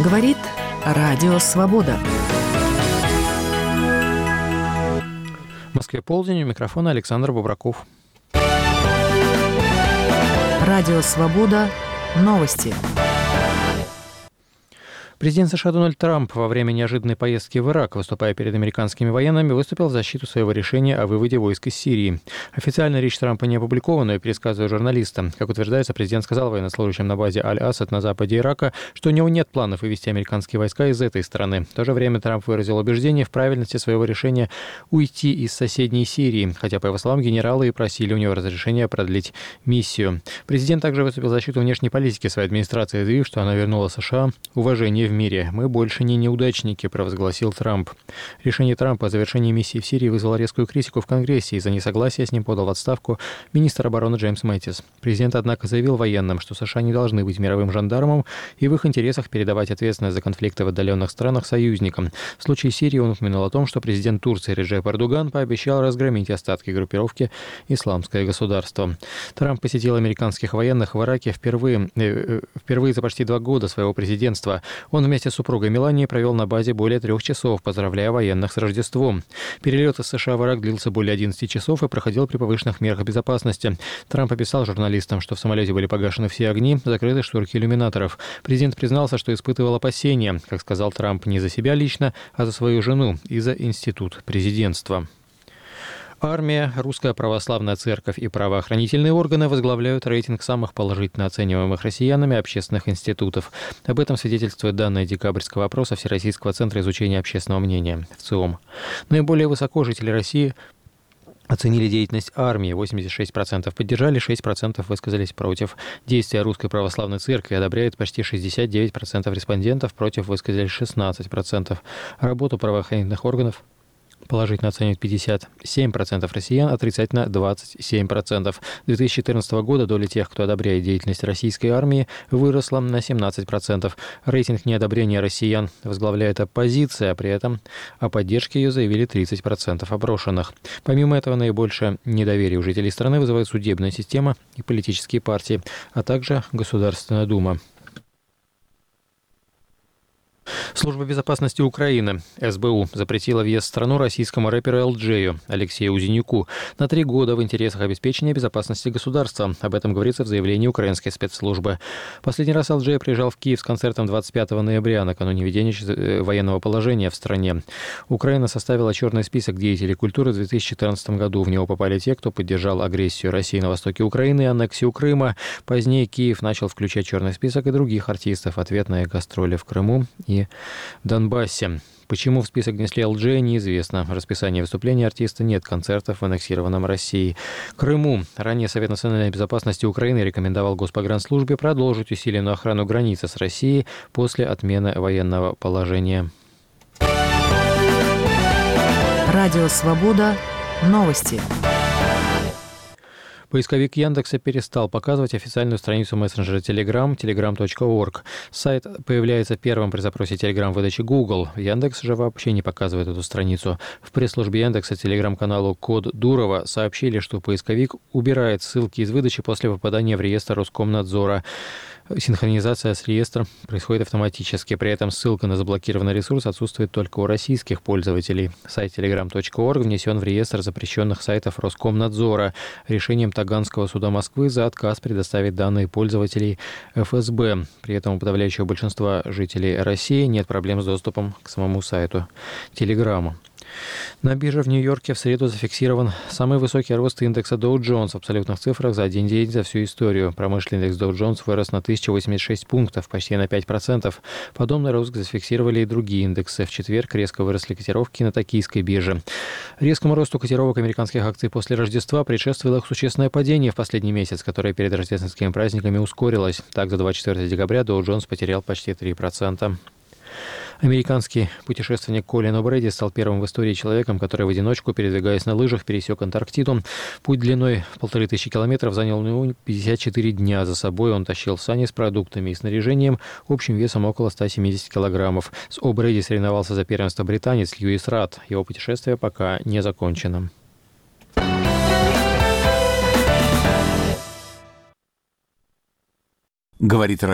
Говорит Радио Свобода. В Москве полдень, у микрофона Александр Бобраков. Радио Свобода. Новости. Президент США Дональд Трамп во время неожиданной поездки в Ирак, выступая перед американскими военными, выступил в защиту своего решения о выводе войск из Сирии. Официально речь Трампа не опубликована, и пересказываю журналистам. Как утверждается, президент сказал военнослужащим на базе Аль-Асад на западе Ирака, что у него нет планов вывести американские войска из этой страны. В то же время Трамп выразил убеждение в правильности своего решения уйти из соседней Сирии, хотя, по его словам, генералы и просили у него разрешения продлить миссию. Президент также выступил в защиту внешней политики своей администрации, заявив, что она вернула США уважение в мире. «Мы больше не неудачники», – провозгласил Трамп. Решение Трампа о завершении миссии в Сирии вызвало резкую критику в Конгрессе. Из-за несогласия с ним подал в отставку министр обороны Джеймс Мэттис. Президент, однако, заявил военным, что США не должны быть мировым жандармом и в их интересах передавать ответственность за конфликты в отдаленных странах союзникам. В случае Сирии он упомянул о том, что президент Турции Реджеп Эрдоган пообещал разгромить остатки группировки «Исламское государство». Трамп посетил американских военных в Ираке впервые за почти 2 года своего президентства. Он вместе с супругой Меланией провел на базе более 3 часов, поздравляя военных с Рождеством. Перелет из США в Ирак длился более 11 часов и проходил при повышенных мерах безопасности. Трамп описал журналистам, что в самолете были погашены все огни, закрыты шторки иллюминаторов. Президент признался, что испытывал опасения, как сказал Трамп, не за себя лично, а за свою жену и за институт президентства. Армия, Русская Православная Церковь и правоохранительные органы возглавляют рейтинг самых положительно оцениваемых россиянами общественных институтов. Об этом свидетельствуют данные декабрьского опроса Всероссийского центра изучения общественного мнения ВЦИОМ. Наиболее высоко жители России оценили деятельность армии. 86% поддержали, 6% высказались против. Действия Русской Православной Церкви одобряют почти 69% респондентов, против высказались 16%. Работу правоохранительных органов положительно оценивают 57% россиян, отрицательно 27%. С 2014 года доля тех, кто одобряет деятельность российской армии, выросла на 17%. Рейтинг неодобрения россиян возглавляет оппозиция, а при этом о поддержке ее заявили 30% опрошенных. Помимо этого, наибольшее недоверие у жителей страны вызывает судебная система и политические партии, а также Государственная Дума. Служба безопасности Украины, СБУ, запретила въезд в страну российскому рэперу Элджею Алексею Узенюку на 3 года в интересах обеспечения безопасности государства. Об этом говорится в заявлении украинской спецслужбы. Последний раз Элджей приезжал в Киев с концертом 25 ноября, накануне введения военного положения в стране. Украина составила черный список деятелей культуры в 2014 году. В него попали те, кто поддержал агрессию России на востоке Украины и аннексию Крыма. Позднее Киев начал включать в черный список и других артистов. Ответ на их гастроли в Крыму и Донбассе. Почему в список внесли Элджея, неизвестно. В расписании выступлений артиста нет концертов в аннексированном России Крыму. Ранее Совет национальной безопасности Украины рекомендовал Госпогранслужбе продолжить усиленную охрану границы с Россией после отмены военного положения. Радио Свобода. Новости. Поисковик Яндекса перестал показывать официальную страницу мессенджера Telegram, telegram.org. Сайт появляется первым при запросе Telegram в выдаче Google. Яндекс же вообще не показывает эту страницу. В пресс-службе Яндекса телеграм-каналу Код Дурова сообщили, что поисковик убирает ссылки из выдачи после попадания в реестр Роскомнадзора. Синхронизация с реестром происходит автоматически. При этом ссылка на заблокированный ресурс отсутствует только у российских пользователей. Сайт telegram.org внесен в реестр запрещенных сайтов Роскомнадзора решением Таганского суда Москвы за отказ предоставить данные пользователей ФСБ. При этом у подавляющего большинства жителей России нет проблем с доступом к самому сайту Телеграма. На бирже в Нью-Йорке в среду зафиксирован самый высокий рост индекса Dow Jones в абсолютных цифрах за один день за всю историю. Промышленный индекс Dow Jones вырос на 1086 пунктов, почти на 5%. Подобный рост зафиксировали и другие индексы. В четверг резко выросли котировки на токийской бирже. Резкому росту котировок американских акций после Рождества предшествовало их существенное падение в последний месяц, которое перед рождественскими праздниками ускорилось. Так, за 24 декабря Dow Jones потерял почти 3%. Американский путешественник Колин О'Брейди стал первым в истории человеком, который в одиночку, передвигаясь на лыжах, пересек Антарктиду. Путь длиной 1500 километров занял у него 54 дня. За собой он тащил сани с продуктами и снаряжением общим весом около 170 килограммов. С О'Брейди соревновался за первенство британец Льюис Рад. Его путешествие пока не закончено. Говорит